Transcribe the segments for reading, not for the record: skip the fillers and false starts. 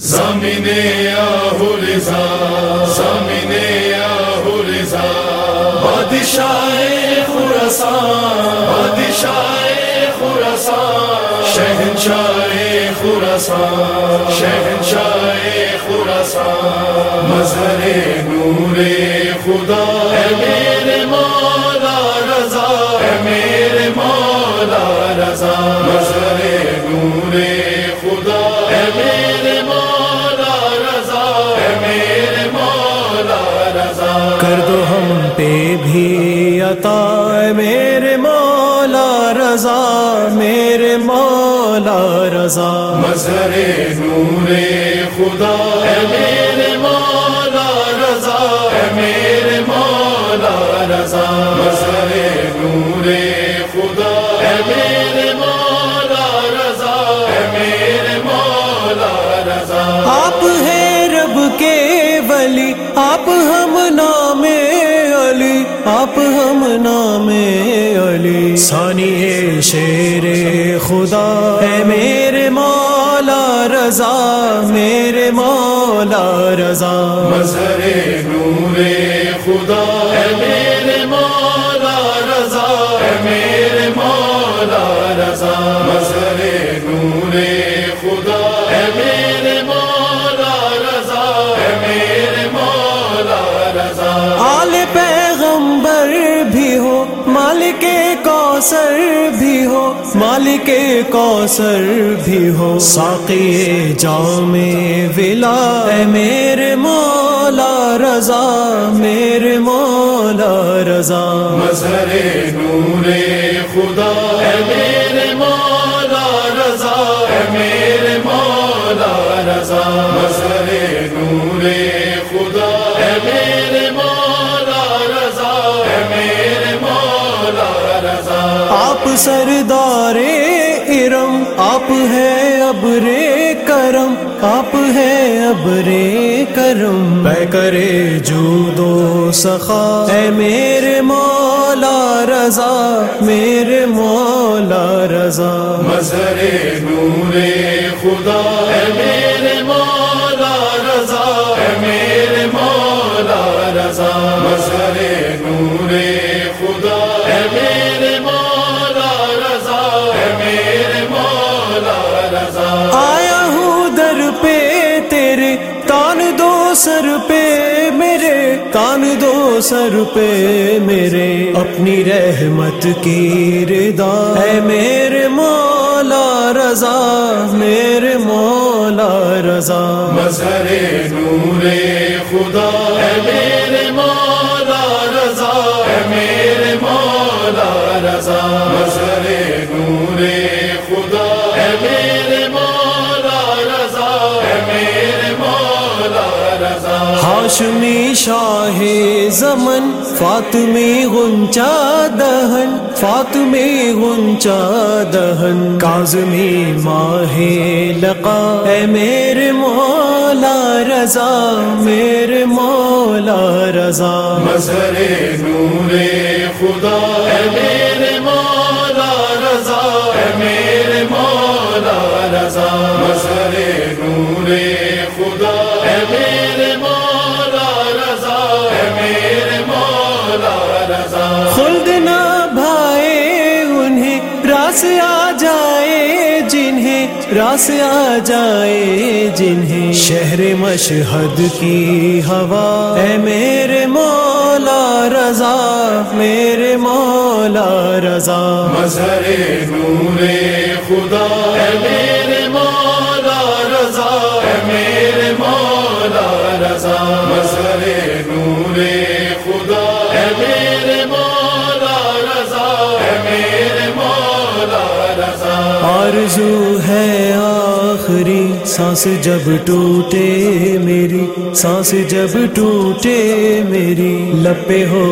زمینِ آہورزا زمینِ آہورزا بادشاہ خراسان بادشاہ خراسان شہنشاہ خراسان شہنشاہ خراسان مظہر نور خدا اے میرے مولا رضا اے میرے مولا رضا مظہر نور خدا اے میرے مولا رضا اے میرے مولا رضا کر دو ہم پہ بھی عطا اے میرے مولا رضا میرے مولا رضا مظہر نور خدا اے میرے مولا رضا اے میرے مولا رضا مظہر نور خدا اے میرے مولا رضا اے میرے مولا رضا آپ ہیں رب کے ولی آپ ہم نام علی آپ ہم نام علی ثانی شیر خدا ہے میرے مولا رضا میرے مولا رضا مظہر نور خدا اے میرے مولا رضا اے میرے مولا رضا مظہر نور خدا اے میرے مولا رضا اے میرے مولا رضا آل پیغمبر بھی ہو مالک کوثر بھی ہو مالک کوثر بھی ہو ساقی جام ولا اے میرے مولا رضا میرے مولا رضا مظہر نور خدا اے میرے مولا رضا اے میرے مولا رضا مظہر نور خدا اے میرے مولا رضا اے میرے مولا رضا آپ سردار ارم آپ ہیں ابر کرم آپ ہیں ابر کرم پے کرے جود و سخا اے میرے مولا رضا میرے مولا رضا مظہر نور خدا اے میرے مولا رضا اے میرے مولا رضا مظہر نور خدا اے میرے مولا رضا اے میرے مولا رضا آیا ہوں در پہ تیرے تان دو سر پہ میرے تان دو سر پہ میرے اپنی رحمت کی رضا اے میرے مولا رضا میرے مولا رضا مظہر نور خدا اے میرے مولا رضا اے میرے مولا رضا مظہر نور خدا اے میرے مولا رضا اے میرے مولا رضا ہاشمی شاہ زمن فاطمی غنچہ دہن فاطمی غنچہ دہن کاظمی ماہ لقا اے میرے مولا رضا میرے مولا رضا مظہر نور خدا اے میرے مولا رضا اے میرے مولا رضا مظہر نور خدا اے میرے مولا رضا اے میرے مولا رضا خلد نہ بھائے انہیں راس آ جائے جنہیں راس آ جائے جنہیں شہر مشہد کی ہوا اے میرے مولا رضا میرے مولا رضا مظہر نور خدا اے میرے مولا رضا اے میرے مولا رضا مظہر نور خدا اے میرے مولا رضا اے میرے مولا رضا آرزو ہے آخری سانس جب ٹوٹے میری سانس جب ٹوٹے میری لپے ہو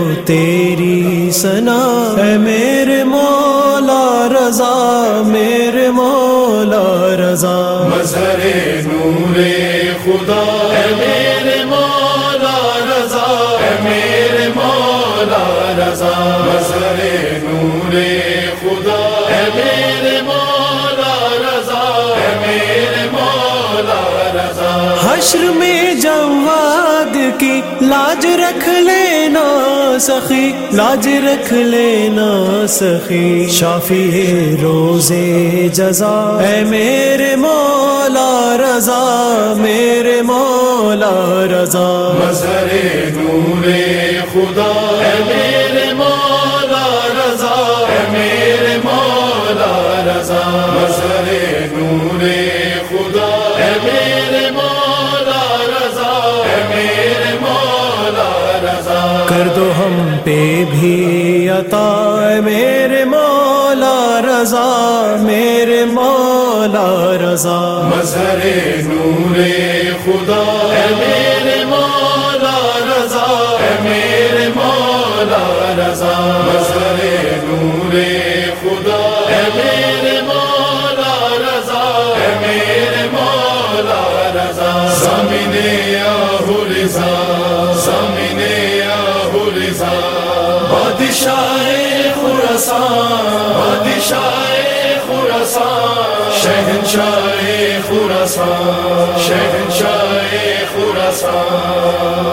تیری ثنا اے میرے مولا رضا میرے مولا رضا مظہر نور خدا اے میرے مولا رضا اے میرے مولا رضا مظہر نور خدا اے میرے مولا رضا اے میرے مولا رضا حشر میں جواد کی لاج رکھ لینا سخی، لاج رکھ لینا سخی، شافی روزے جزا اے میرے مولا رضا، میرے مولا رضا، مظہر نور خدا اے میرے مولا رضا، اے میرے مولا رضا، مظہر نور خدا اے میرے مولا رضا، اے میرے مولا رضا، کر دو ہم پہ بھی عطا اے میرے مولا رضا، میرے مولا رضا، مظہر نور خدا اے میرے مولا رضا، اے میرے مولا رضا، مظہر نور خدا اے میرے مولا رضا، اے میرے مولا رضا، زمین آہ رضا، زمین آہ رضا، بادشاہ خراسان، بادشاہ خراسان، شہنشاہ خراسان، شہنشاہ خراسان،